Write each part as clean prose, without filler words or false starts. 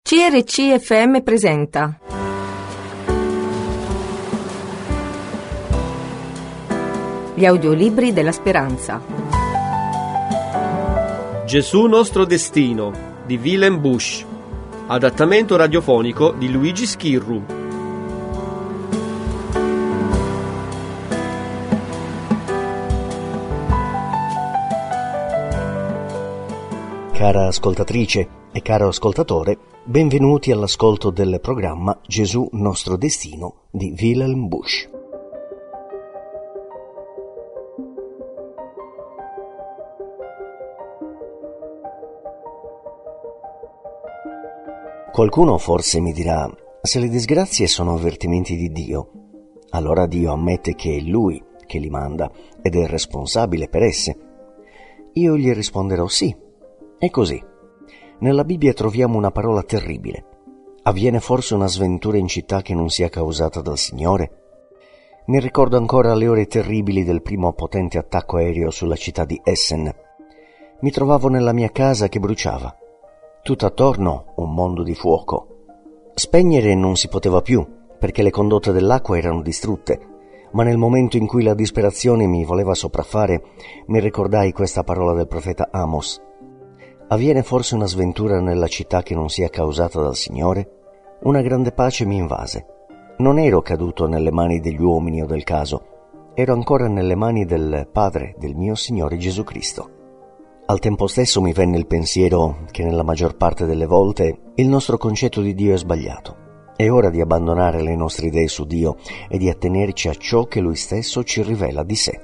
CRC FM presenta gli audiolibri della speranza. Gesù nostro destino di Willem Busch, adattamento radiofonico di Luigi Schirru. Cara ascoltatrice e caro ascoltatore, benvenuti all'ascolto del programma Gesù nostro destino di Willem Busch. Qualcuno forse mi dirà: se le disgrazie sono avvertimenti di Dio, allora Dio ammette che è Lui che li manda ed è responsabile per esse. Io gli risponderò sì. È così. Nella Bibbia troviamo una parola terribile. Avviene forse una sventura in città che non sia causata dal Signore? Mi ricordo ancora le ore terribili del primo potente attacco aereo sulla città di Essen. Mi trovavo nella mia casa che bruciava. Tutto attorno un mondo di fuoco. Spegnere non si poteva più, perché le condotte dell'acqua erano distrutte, ma nel momento in cui la disperazione mi voleva sopraffare, mi ricordai questa parola del profeta Amos. Avviene forse una sventura nella città che non sia causata dal Signore? Una grande pace mi invase. Non ero caduto nelle mani degli uomini o del caso, ero ancora nelle mani del Padre del mio Signore Gesù Cristo. Al tempo stesso mi venne il pensiero che nella maggior parte delle volte il nostro concetto di Dio è sbagliato. È ora di abbandonare le nostre idee su Dio e di attenerci a ciò che Lui stesso ci rivela di sé.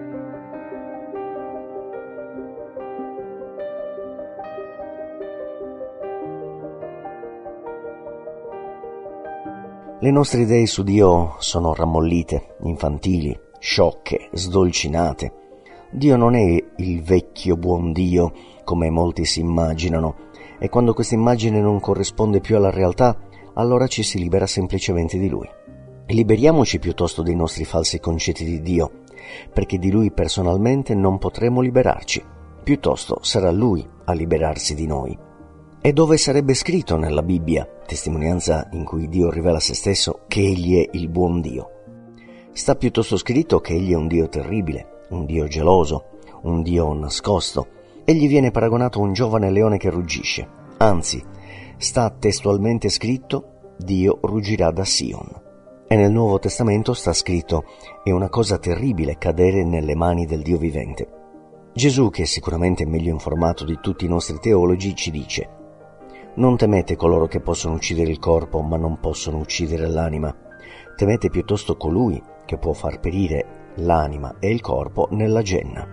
Le nostre idee su Dio sono rammollite, infantili, sciocche, sdolcinate. Dio non è il vecchio buon Dio, come molti si immaginano, e quando questa immagine non corrisponde più alla realtà, allora ci si libera semplicemente di Lui. Liberiamoci piuttosto dei nostri falsi concetti di Dio, perché di Lui personalmente non potremo liberarci. Piuttosto sarà Lui a liberarsi di noi. E dove sarebbe scritto nella Bibbia, testimonianza in cui Dio rivela se stesso, che Egli è il buon Dio? Sta piuttosto scritto che Egli è un Dio terribile, un Dio geloso, un Dio nascosto. Egli viene paragonato a un giovane leone che ruggisce. Anzi, sta testualmente scritto: Dio ruggirà da Sion. E nel Nuovo Testamento sta scritto: è una cosa terribile cadere nelle mani del Dio vivente. Gesù, che è sicuramente meglio informato di tutti i nostri teologi, ci dice: non temete coloro che possono uccidere il corpo, ma non possono uccidere l'anima. Temete piuttosto colui che può far perire l'anima e il corpo nella genna.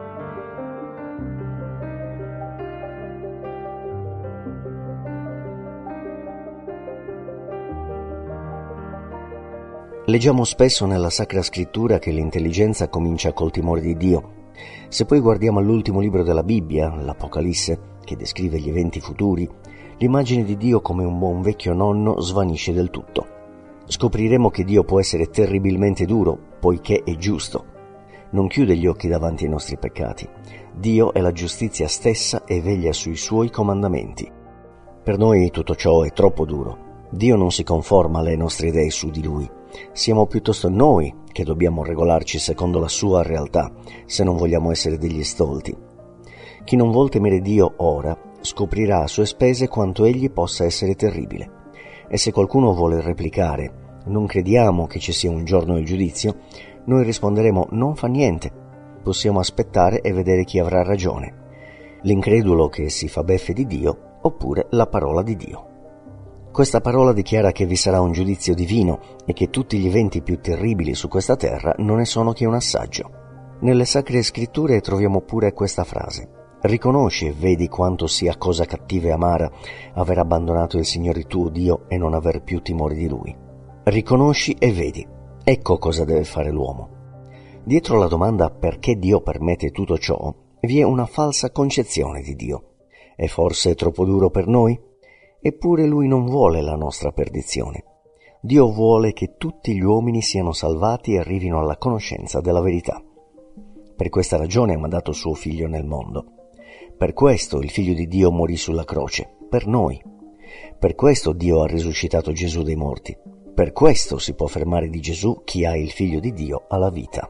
Leggiamo spesso nella Sacra Scrittura che l'intelligenza comincia col timore di Dio. Se poi guardiamo all'ultimo libro della Bibbia, l'Apocalisse, che descrive gli eventi futuri, l'immagine di Dio come un buon vecchio nonno svanisce del tutto. Scopriremo che Dio può essere terribilmente duro, poiché è giusto. Non chiude gli occhi davanti ai nostri peccati. Dio è la giustizia stessa e veglia sui suoi comandamenti. Per noi tutto ciò è troppo duro. Dio non si conforma alle nostre idee su di Lui. Siamo piuttosto noi che dobbiamo regolarci secondo la sua realtà, se non vogliamo essere degli stolti. Chi non vuol temere Dio ora, scoprirà a sue spese quanto egli possa essere terribile. E se qualcuno vuole replicare: non crediamo che ci sia un giorno del giudizio, noi risponderemo: non fa niente, possiamo aspettare e vedere chi avrà ragione, l'incredulo che si fa beffe di Dio oppure la parola di Dio. Questa parola dichiara che vi sarà un giudizio divino e che tutti gli eventi più terribili su questa terra non ne sono che un assaggio. Nelle Sacre Scritture troviamo pure questa frase: riconosci e vedi quanto sia cosa cattiva e amara aver abbandonato il Signore tuo Dio e non aver più timore di Lui. Riconosci e vedi. Ecco cosa deve fare l'uomo. Dietro la domanda perché Dio permette tutto ciò, vi è una falsa concezione di Dio. È forse troppo duro per noi? Eppure Lui non vuole la nostra perdizione. Dio vuole che tutti gli uomini siano salvati e arrivino alla conoscenza della verità. Per questa ragione ha mandato suo Figlio nel mondo. Per questo il Figlio di Dio morì sulla croce, per noi. Per questo Dio ha risuscitato Gesù dai morti. Per questo si può affermare di Gesù: chi ha il Figlio di Dio ha la vita.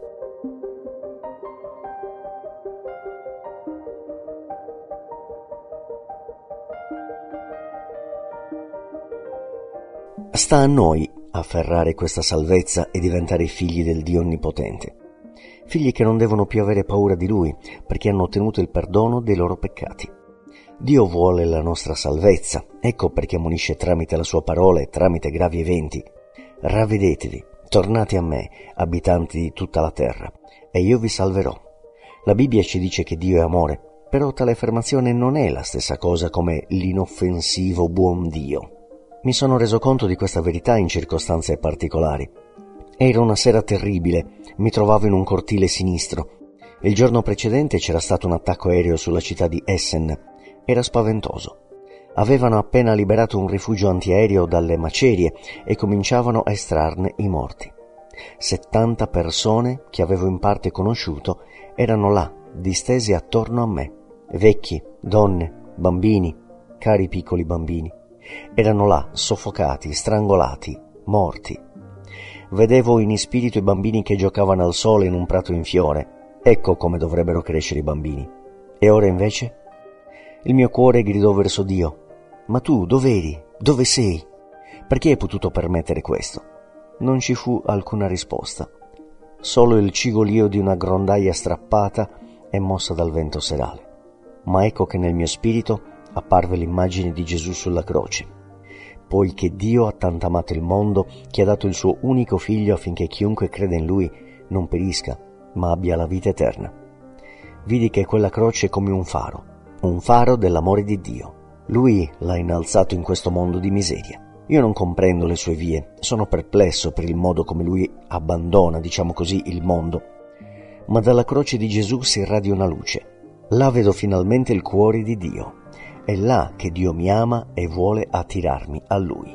Sta a noi afferrare questa salvezza e diventare figli del Dio Onnipotente. Figli che non devono più avere paura di Lui, perché hanno ottenuto il perdono dei loro peccati. Dio vuole la nostra salvezza, ecco perché ammonisce tramite la sua parola e tramite gravi eventi. Ravvedetevi, tornate a me, abitanti di tutta la terra, e io vi salverò. La Bibbia ci dice che Dio è amore, però tale affermazione non è la stessa cosa come l'inoffensivo buon Dio. Mi sono reso conto di questa verità in circostanze particolari. Era una sera terribile, mi trovavo in un cortile sinistro. Il giorno precedente c'era stato un attacco aereo sulla città di Essen. Era spaventoso. Avevano appena liberato un rifugio antiaereo dalle macerie e cominciavano a estrarne i morti. 70 persone che avevo in parte conosciuto erano là, distese attorno a me. Vecchi, donne, bambini, cari piccoli bambini. Erano là, soffocati, strangolati, morti. Vedevo in spirito i bambini che giocavano al sole in un prato in fiore. Ecco come dovrebbero crescere i bambini. E ora invece? Il mio cuore gridò verso Dio: ma tu dov'eri? Dove sei? Perché hai potuto permettere questo? Non ci fu alcuna risposta. Solo il cigolio di una grondaia strappata e mossa dal vento serale. Ma ecco che nel mio spirito apparve l'immagine di Gesù sulla croce. Poiché Dio ha tanto amato il mondo che ha dato il suo unico figlio affinché chiunque crede in lui non perisca, ma abbia la vita eterna. Vidi che quella croce è come un faro dell'amore di Dio. Lui l'ha innalzato in questo mondo di miseria. Io non comprendo le sue vie, sono perplesso per il modo come lui abbandona, diciamo così, il mondo. Ma dalla croce di Gesù si irradia una luce. Là vedo finalmente il cuore di Dio. È là che Dio mi ama e vuole attirarmi a Lui.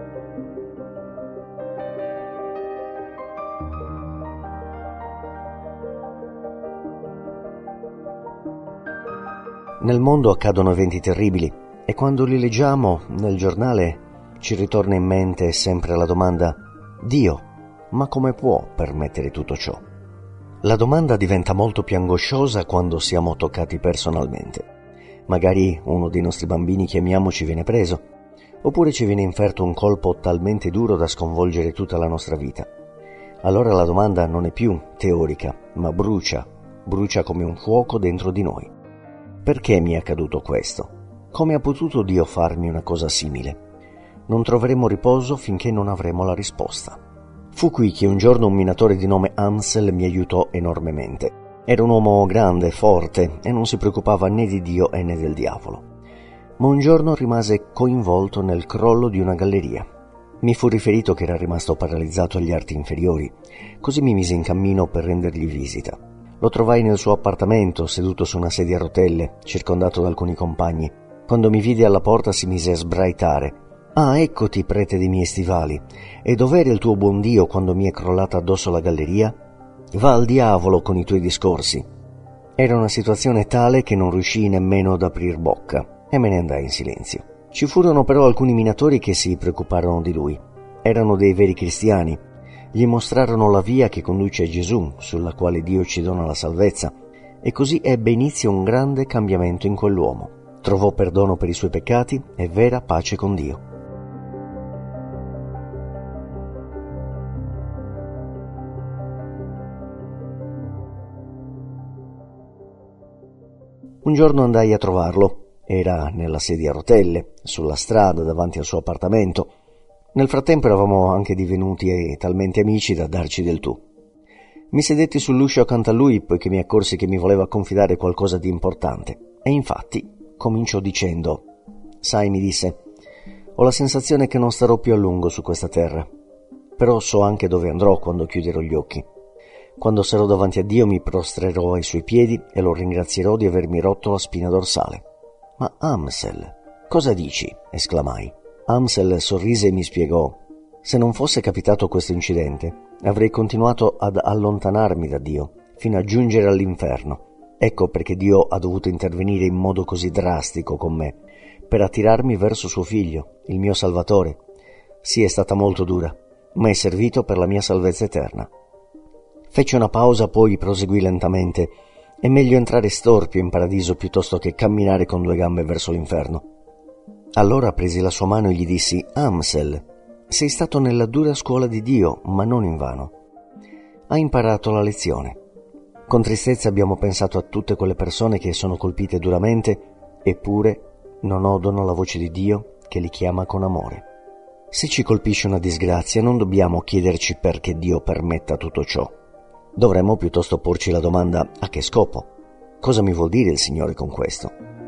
Nel mondo accadono eventi terribili e quando li leggiamo nel giornale ci ritorna in mente sempre la domanda: Dio, ma come può permettere tutto ciò? La domanda diventa molto più angosciosa quando siamo toccati personalmente. Magari uno dei nostri bambini che amiamo ci viene preso, oppure ci viene inferto un colpo talmente duro da sconvolgere tutta la nostra vita. Allora la domanda non è più teorica, ma brucia come un fuoco dentro di noi. Perché mi è accaduto questo? Come ha potuto Dio farmi una cosa simile? Non troveremo riposo finché non avremo la risposta. Fu qui che un giorno un minatore di nome Ansel mi aiutò enormemente. Era un uomo grande, forte, e non si preoccupava né di Dio né del diavolo. Ma un giorno rimase coinvolto nel crollo di una galleria. Mi fu riferito che era rimasto paralizzato agli arti inferiori, così mi mise in cammino per rendergli visita. Lo trovai nel suo appartamento, seduto su una sedia a rotelle, circondato da alcuni compagni. Quando mi vide alla porta si mise a sbraitare. «Ah, eccoti, prete dei miei stivali! E dov'era il tuo buon Dio quando mi è crollata addosso la galleria? Va al diavolo con i tuoi discorsi!» Era una situazione tale che non riuscii nemmeno ad aprir bocca e me ne andai in silenzio. Ci furono però alcuni minatori che si preoccuparono di lui. Erano dei veri cristiani. Gli mostrarono la via che conduce a Gesù, sulla quale Dio ci dona la salvezza, e così ebbe inizio un grande cambiamento in quell'uomo. Trovò perdono per i suoi peccati e vera pace con Dio. Un giorno andai a trovarlo. Era nella sedia a rotelle, sulla strada davanti al suo appartamento. Nel frattempo eravamo anche divenuti talmente amici da darci del tu. Mi sedetti sull'uscio accanto a lui poiché mi accorsi che mi voleva confidare qualcosa di importante. E infatti cominciò dicendo: «Sai», mi disse, «ho la sensazione che non starò più a lungo su questa terra. Però so anche dove andrò quando chiuderò gli occhi. Quando sarò davanti a Dio mi prostrerò ai suoi piedi e lo ringrazierò di avermi rotto la spina dorsale». «Ma Amsel, cosa dici?» esclamai. Amsel sorrise e mi spiegò: «Se non fosse capitato questo incidente, avrei continuato ad allontanarmi da Dio, fino a giungere all'inferno. Ecco perché Dio ha dovuto intervenire in modo così drastico con me, per attirarmi verso suo figlio, il mio Salvatore. Sì, è stata molto dura, ma è servito per la mia salvezza eterna. Fece una pausa, poi proseguì lentamente. È meglio entrare storpio in paradiso piuttosto che camminare con 2 gambe verso l'inferno. Allora presi la sua mano e gli dissi: Amsel, sei stato nella dura scuola di Dio, ma non invano. Hai imparato la lezione. Con tristezza abbiamo pensato a tutte quelle persone che sono colpite duramente, eppure non odono la voce di Dio che li chiama con amore. Se ci colpisce una disgrazia, non dobbiamo chiederci perché Dio permetta tutto ciò. Dovremmo piuttosto porci la domanda: a che scopo? Cosa mi vuol dire il Signore con questo?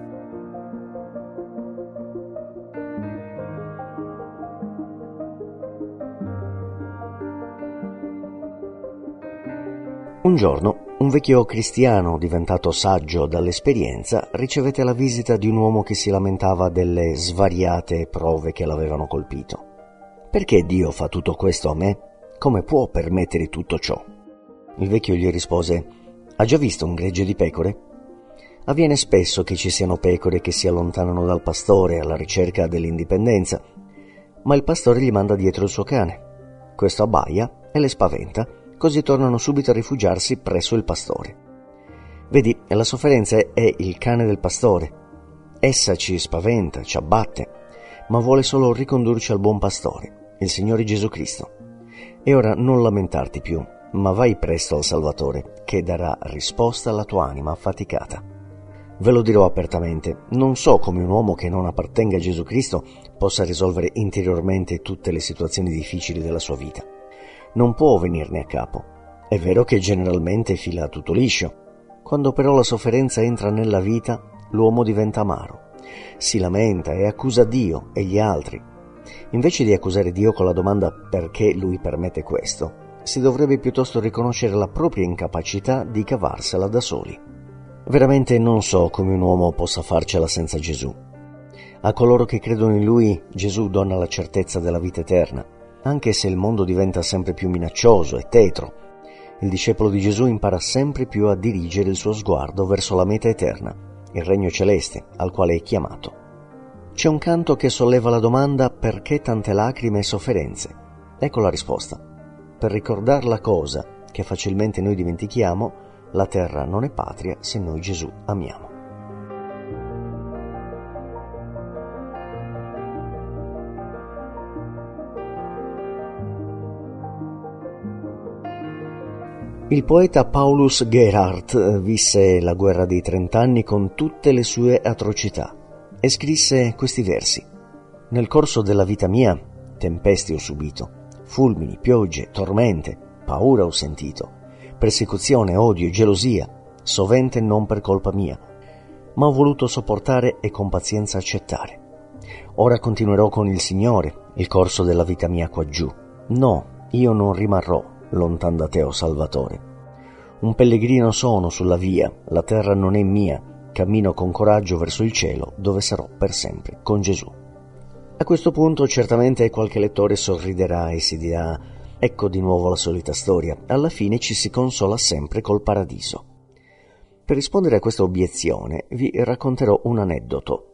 Un giorno, un vecchio cristiano diventato saggio dall'esperienza ricevette la visita di un uomo che si lamentava delle svariate prove che l'avevano colpito. Perché Dio fa tutto questo a me? Come può permettere tutto ciò? Il vecchio gli rispose: ha già visto un gregge di pecore? Avviene spesso che ci siano pecore che si allontanano dal pastore alla ricerca dell'indipendenza, ma il pastore gli manda dietro il suo cane. Questo abbaia e le spaventa, così tornano subito a rifugiarsi presso il pastore. Vedi, la sofferenza è il cane del pastore. Essa ci spaventa, ci abbatte, ma vuole solo ricondurci al buon pastore, il Signore Gesù Cristo. E ora non lamentarti più, ma vai presto al Salvatore, che darà risposta alla tua anima affaticata. Ve lo dirò apertamente, non so come un uomo che non appartenga a Gesù Cristo possa risolvere interiormente tutte le situazioni difficili della sua vita. Non può venirne a capo. È vero che generalmente fila tutto liscio. Quando però la sofferenza entra nella vita, l'uomo diventa amaro. Si lamenta e accusa Dio e gli altri. Invece di accusare Dio con la domanda perché Lui permette questo, si dovrebbe piuttosto riconoscere la propria incapacità di cavarsela da soli. Veramente non so come un uomo possa farcela senza Gesù. A coloro che credono in Lui, Gesù dona la certezza della vita eterna. Anche se il mondo diventa sempre più minaccioso e tetro, il discepolo di Gesù impara sempre più a dirigere il suo sguardo verso la meta eterna, il regno celeste al quale è chiamato. C'è un canto che solleva la domanda: perché tante lacrime e sofferenze? Ecco la risposta. Per ricordar la cosa che facilmente noi dimentichiamo, la terra non è patria se noi Gesù amiamo. Il poeta Paulus Gerhardt visse la guerra dei 30 anni con tutte le sue atrocità e scrisse questi versi: nel corso della vita mia tempeste ho subito, fulmini, piogge, tormente, paura ho sentito, persecuzione, odio, gelosia, sovente non per colpa mia, ma ho voluto sopportare e con pazienza accettare. Ora continuerò con il Signore il corso della vita mia quaggiù. No, io non rimarrò lontan da te, o Salvatore. Un pellegrino sono sulla via, la terra non è mia, cammino con coraggio verso il cielo, dove sarò per sempre con Gesù. A questo punto certamente qualche lettore sorriderà e si dirà: ecco di nuovo la solita storia, alla fine ci si consola sempre col paradiso. Per rispondere a questa obiezione vi racconterò un aneddoto.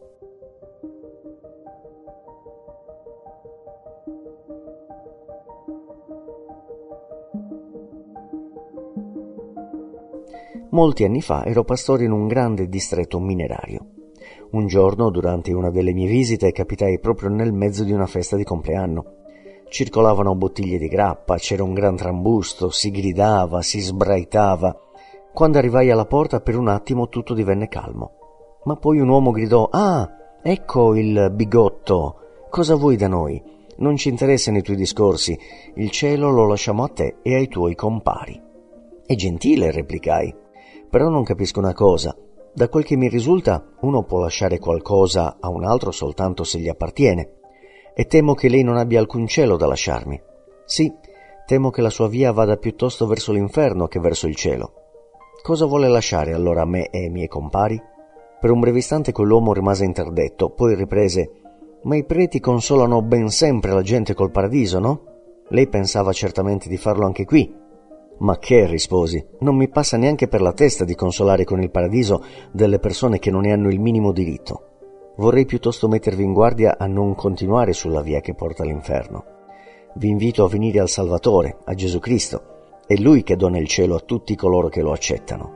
Molti anni fa ero pastore in un grande distretto minerario. Un giorno, durante una delle mie visite, capitai proprio nel mezzo di una festa di compleanno. Circolavano bottiglie di grappa, c'era un gran trambusto, si gridava, si sbraitava. Quando arrivai alla porta, per un attimo tutto divenne calmo. Ma poi un uomo gridò: «Ah, ecco il bigotto! Cosa vuoi da noi? Non ci interessano i tuoi discorsi. Il cielo lo lasciamo a te e ai tuoi compari». «È gentile», replicai. «Però non capisco una cosa. Da quel che mi risulta, uno può lasciare qualcosa a un altro soltanto se gli appartiene. E temo che lei non abbia alcun cielo da lasciarmi. Sì, temo che la sua via vada piuttosto verso l'inferno che verso il cielo. Cosa vuole lasciare allora a me e ai miei compari?» Per un breve istante quell'uomo rimase interdetto, poi riprese: «Ma i preti consolano ben sempre la gente col paradiso, no? Lei pensava certamente di farlo anche qui». «Ma che», risposi, «non mi passa neanche per la testa di consolare con il paradiso delle persone che non ne hanno il minimo diritto. Vorrei piuttosto mettervi in guardia a non continuare sulla via che porta all'inferno. Vi invito a venire al Salvatore, a Gesù Cristo. È Lui che dona il cielo a tutti coloro che lo accettano.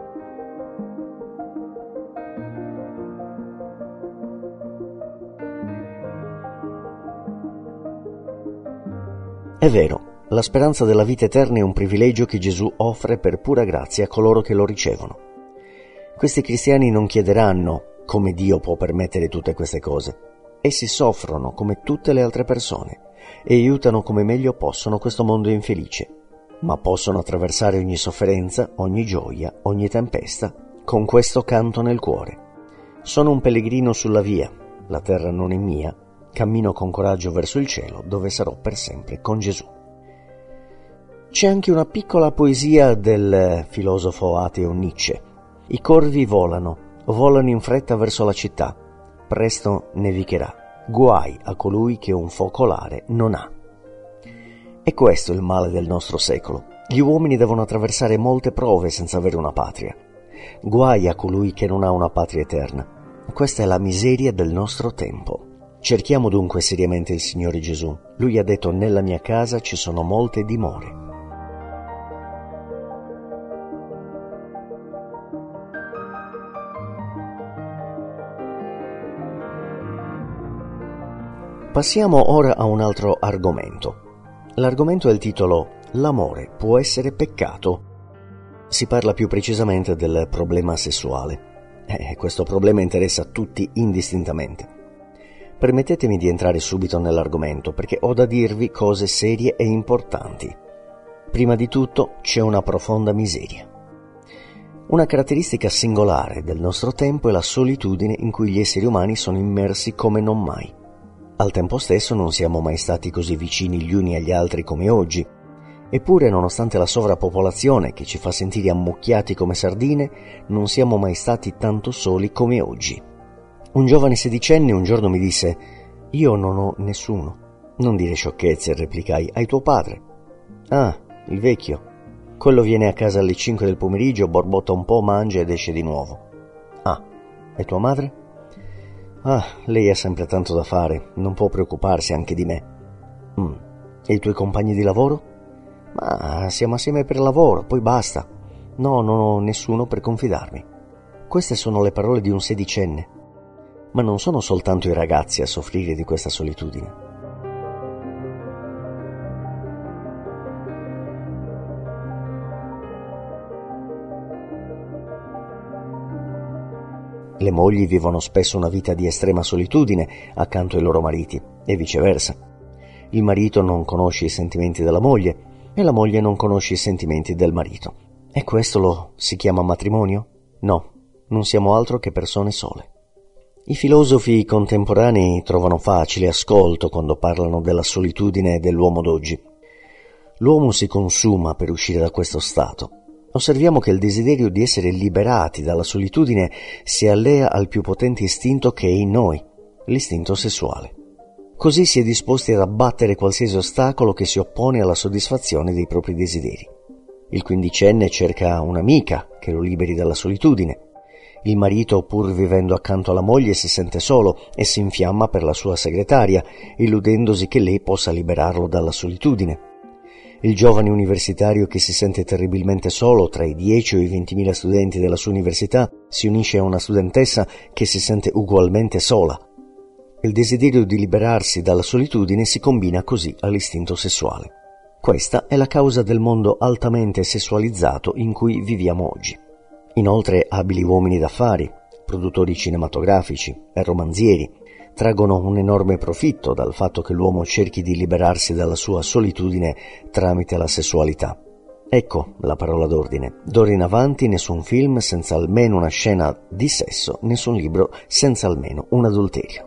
È vero, la speranza della vita eterna è un privilegio che Gesù offre per pura grazia a coloro che lo ricevono. Questi cristiani non chiederanno come Dio può permettere tutte queste cose. Essi soffrono come tutte le altre persone e aiutano come meglio possono questo mondo infelice, ma possono attraversare ogni sofferenza, ogni gioia, ogni tempesta con questo canto nel cuore. Sono un pellegrino sulla via, la terra non è mia, cammino con coraggio verso il cielo dove sarò per sempre con Gesù. C'è anche una piccola poesia del filosofo ateo Nietzsche. I corvi volano in fretta verso la città, presto nevicherà, guai a colui che un focolare non ha. E questo è il male del nostro secolo. Gli uomini devono attraversare molte prove senza avere una patria. Guai a colui che non ha una patria eterna. Questa è la miseria del nostro tempo. Cerchiamo dunque seriamente il Signore Gesù. Lui ha detto: nella mia casa ci sono molte dimore. Passiamo ora a un altro argomento. L'argomento è il titolo L'amore può essere peccato? Si parla più precisamente del problema sessuale. Questo problema interessa tutti indistintamente. Permettetemi di entrare subito nell'argomento perché ho da dirvi cose serie e importanti. Prima di tutto c'è una profonda miseria. Una caratteristica singolare del nostro tempo è la solitudine in cui gli esseri umani sono immersi come non mai. Al tempo stesso non siamo mai stati così vicini gli uni agli altri come oggi, eppure nonostante la sovrappopolazione che ci fa sentire ammucchiati come sardine, non siamo mai stati tanto soli come oggi. Un giovane sedicenne un giorno mi disse: «Io non ho nessuno». «Non dire sciocchezze», replicai, «hai tuo padre». «Ah, il vecchio. Quello viene a casa alle 5 del pomeriggio, borbotta un po', mangia ed esce di nuovo». «Ah, e tua madre?» «Ah, lei ha sempre tanto da fare, non può preoccuparsi anche di me». «E i tuoi compagni di lavoro?» «Ma siamo assieme per lavoro, poi basta. No, non ho nessuno per confidarmi». Queste sono le parole di un sedicenne. Ma non sono soltanto i ragazzi a soffrire di questa solitudine. Le mogli vivono spesso una vita di estrema solitudine accanto ai loro mariti e viceversa. Il marito non conosce i sentimenti della moglie e la moglie non conosce i sentimenti del marito. E questo lo si chiama matrimonio? No, non siamo altro che persone sole. I filosofi contemporanei trovano facile ascolto quando parlano della solitudine dell'uomo d'oggi. L'uomo si consuma per uscire da questo stato. Osserviamo che il desiderio di essere liberati dalla solitudine si allea al più potente istinto che è in noi, l'istinto sessuale. Così si è disposti ad abbattere qualsiasi ostacolo che si oppone alla soddisfazione dei propri desideri. Il quindicenne cerca un'amica che lo liberi dalla solitudine. Il marito, pur vivendo accanto alla moglie, si sente solo e si infiamma per la sua segretaria, illudendosi che lei possa liberarlo dalla solitudine. Il giovane universitario che si sente terribilmente solo tra i 10 o i 20.000 studenti della sua università si unisce a una studentessa che si sente ugualmente sola. Il desiderio di liberarsi dalla solitudine si combina così all'istinto sessuale. Questa è la causa del mondo altamente sessualizzato in cui viviamo oggi. Inoltre, abili uomini d'affari, produttori cinematografici e romanzieri traggono un enorme profitto dal fatto che l'uomo cerchi di liberarsi dalla sua solitudine tramite la sessualità. Ecco la parola d'ordine. D'ora in avanti nessun film senza almeno una scena di sesso, nessun libro senza almeno un adulterio.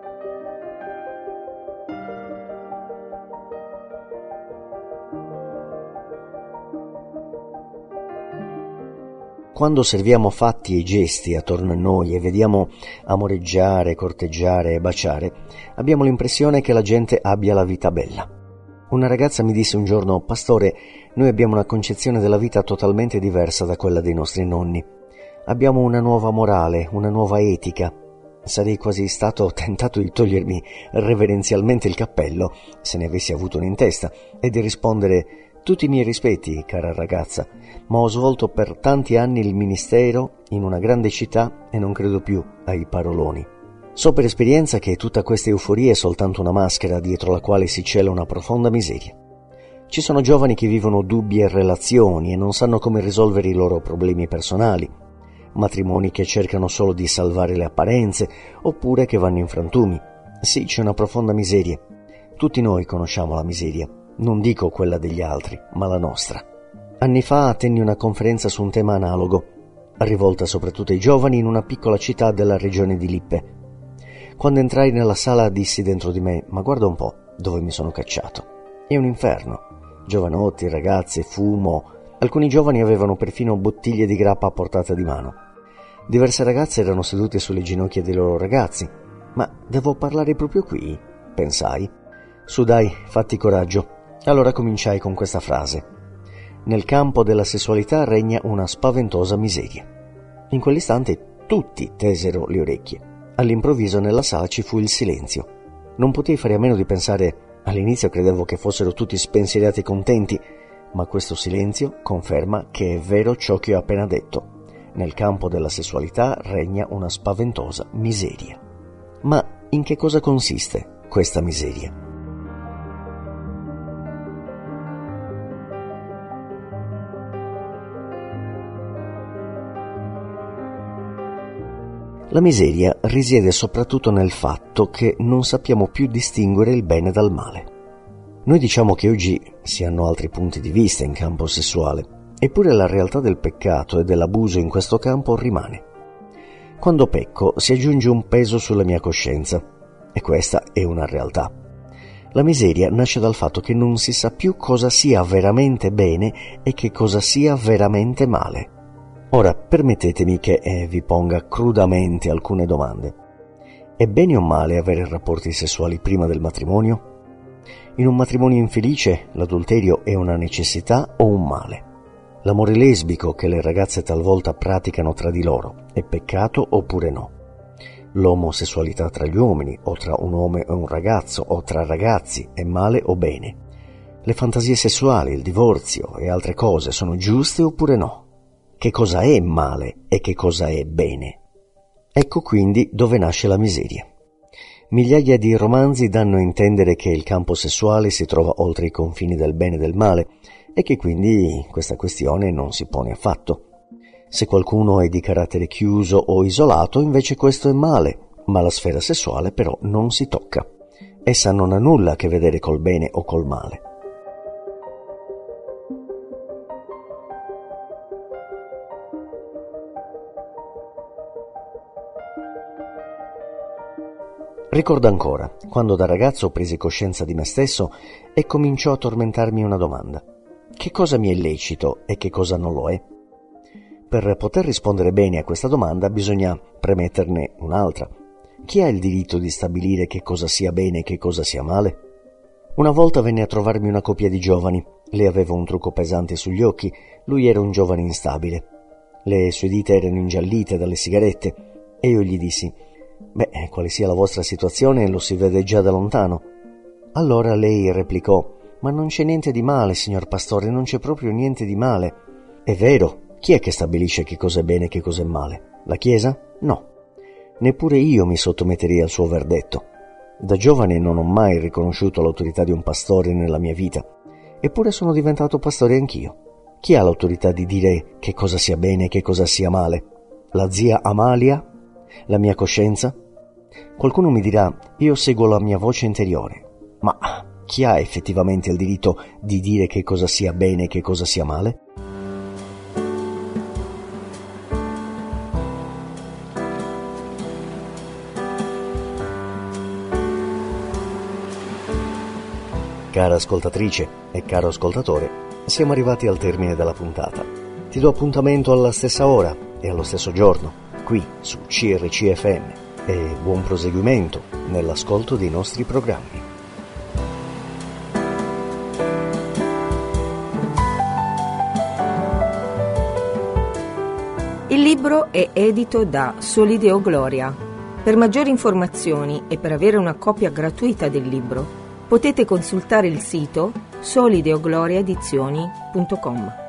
Quando osserviamo fatti e gesti attorno a noi e vediamo amoreggiare, corteggiare e baciare, abbiamo l'impressione che la gente abbia la vita bella. Una ragazza mi disse un giorno: «Pastore, noi abbiamo una concezione della vita totalmente diversa da quella dei nostri nonni. Abbiamo una nuova morale, una nuova etica. Sarei quasi stato tentato di togliermi reverenzialmente il cappello, se ne avessi avuto uno in testa, e di rispondere: tutti i miei rispetti, cara ragazza, ma ho svolto per tanti anni il ministero in una grande città e non credo più ai paroloni. So per esperienza che tutta questa euforia è soltanto una maschera dietro la quale si cela una profonda miseria. Ci sono giovani che vivono dubbie relazioni e non sanno come risolvere i loro problemi personali, matrimoni che cercano solo di salvare le apparenze, oppure che vanno in frantumi. Sì, c'è una profonda miseria. Tutti noi conosciamo la miseria, non dico quella degli altri, ma la nostra. Anni fa tenni una conferenza su un tema analogo, rivolta soprattutto ai giovani in una piccola città della regione di Lippe. Quando entrai nella sala dissi dentro di me: ma guarda un po' dove mi sono cacciato. È un inferno. Giovanotti, ragazze, fumo. Alcuni giovani avevano perfino bottiglie di grappa a portata di mano. Diverse ragazze erano sedute sulle ginocchia dei loro ragazzi. Ma devo parlare proprio qui? Pensai. Su dai, fatti coraggio. Allora cominciai con questa frase: nel campo della sessualità regna una spaventosa miseria. In quell'istante tutti tesero le orecchie. All'improvviso nella sala ci fu il silenzio. Non potei fare a meno di pensare: all'inizio credevo che fossero tutti spensierati e contenti, ma questo silenzio conferma che è vero ciò che ho appena detto. Nel campo della sessualità regna una spaventosa miseria. Ma in che cosa consiste questa miseria? La miseria risiede soprattutto nel fatto che non sappiamo più distinguere il bene dal male. Noi diciamo che oggi si hanno altri punti di vista in campo sessuale, eppure la realtà del peccato e dell'abuso in questo campo rimane. Quando pecco si aggiunge un peso sulla mia coscienza, e questa è una realtà. La miseria nasce dal fatto che non si sa più cosa sia veramente bene e che cosa sia veramente male. Ora, permettetemi che vi ponga crudamente alcune domande. È bene o male avere rapporti sessuali prima del matrimonio? In un matrimonio infelice, l'adulterio è una necessità o un male? L'amore lesbico che le ragazze talvolta praticano tra di loro è peccato oppure no? L'omosessualità tra gli uomini, o tra un uomo e un ragazzo, o tra ragazzi, è male o bene? Le fantasie sessuali, il divorzio e altre cose sono giuste oppure no? Che cosa è male e che cosa è bene? Ecco quindi dove nasce la miseria. Migliaia di romanzi danno a intendere che il campo sessuale si trova oltre i confini del bene e del male e che quindi questa questione non si pone affatto. Se qualcuno è di carattere chiuso o isolato, invece questo è male, ma la sfera sessuale però non si tocca. Essa non ha nulla a che vedere col bene o col male. Ricordo ancora, quando da ragazzo presi coscienza di me stesso e cominciò a tormentarmi una domanda. Che cosa mi è lecito e che cosa non lo è? Per poter rispondere bene a questa domanda bisogna premetterne un'altra. Chi ha il diritto di stabilire che cosa sia bene e che cosa sia male? Una volta venne a trovarmi una coppia di giovani. Lei aveva un trucco pesante sugli occhi, lui era un giovane instabile. Le sue dita erano ingiallite dalle sigarette e io gli dissi: quale sia la vostra situazione lo si vede già da lontano. Allora lei replicò: ma non c'è niente di male, signor pastore, non c'è proprio niente di male. È vero, chi è che stabilisce che cosa è bene e che cosa è male? La Chiesa? No. Neppure io mi sottometterei al suo verdetto. Da giovane non ho mai riconosciuto l'autorità di un pastore nella mia vita, eppure sono diventato pastore anch'io. Chi ha l'autorità di dire che cosa sia bene e che cosa sia male? La zia Amalia? La mia coscienza? Qualcuno mi dirà: io seguo la mia voce interiore. Ma chi ha effettivamente il diritto di dire che cosa sia bene e che cosa sia male? Cara ascoltatrice e caro ascoltatore, siamo arrivati al termine della puntata. Ti do appuntamento alla stessa ora e allo stesso giorno, qui su CRC-FM, e buon proseguimento nell'ascolto dei nostri programmi. Il libro è edito da Solideo Gloria. Per maggiori informazioni e per avere una copia gratuita del libro, potete consultare il sito solideogloriaedizioni.com.